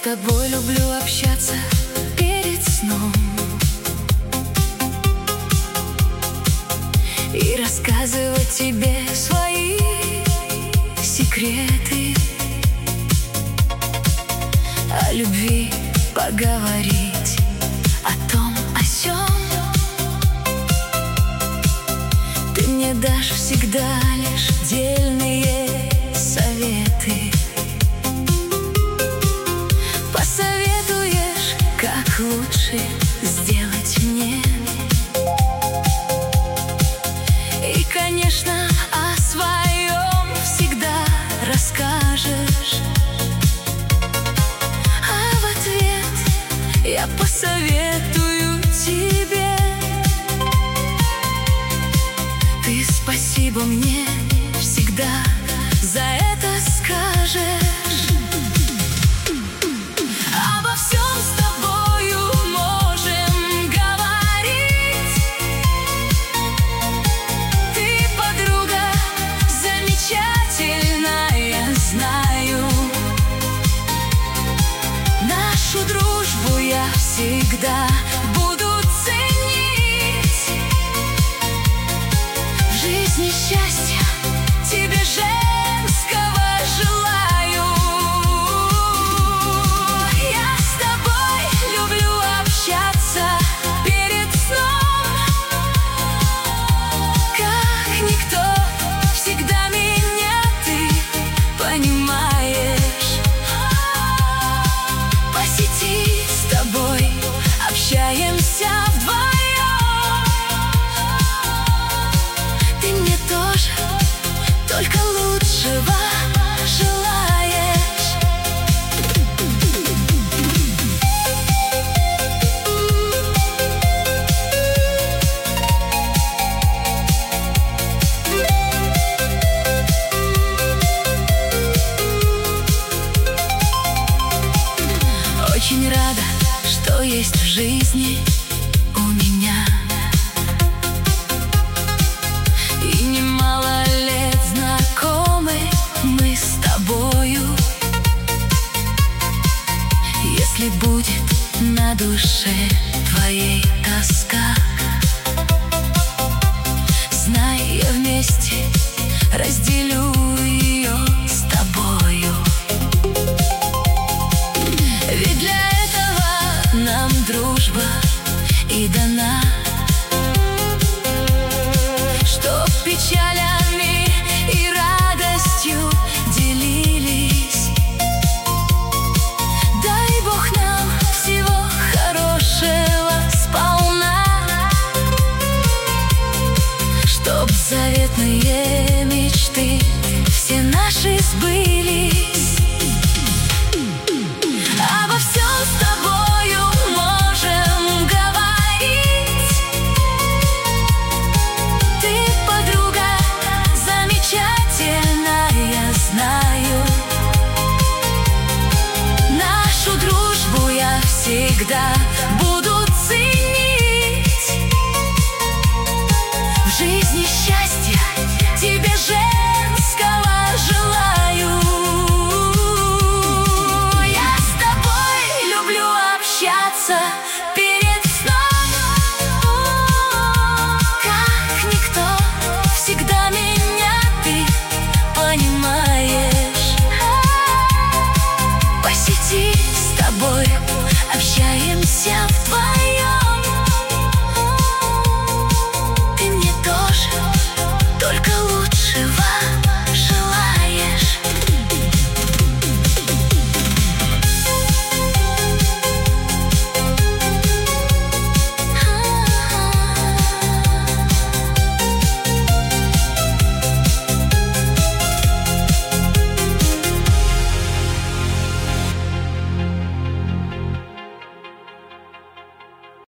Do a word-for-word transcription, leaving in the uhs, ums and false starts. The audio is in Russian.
тобой люблю общаться перед сном и рассказывать тебе свои секреты, о любви поговорить, о том, о сём. Ты мне дашь всегда лишь дельные советы, посоветуешь, как лучше сделать мне. И, конечно, о своем всегда расскажешь, а в ответ я посоветую тебе. Ты спасибо мне всегда за это скажешь. Обо всем с тобою можем говорить. Ты подруга замечательная, знаю. Нашу дружбу я всегда буду ценить. В жизни счастья тебе женского желаю. Я с тобой люблю общаться перед сном, как никто, всегда меня ты понимаешь. По сети с тобой общаемся вдвоем. Ты мне тоже только лучшего желаешь. Очень рада, что есть в жизни у меня и немало лет знакомы мы с тобою. Если будет на душе твоей тоска, знай, я вместе разделю ее с тобою. Ведь для этого нам дружба и дана, чтоб печалями и радостью делились. Дай Бог нам всего хорошего сполна, чтоб заветные мечты все наши сбылись. Обо всем с тобою можем говорить. Ты подруга замечательная, знаю. Нашу дружбу я всегда буду ценить. В жизни счастье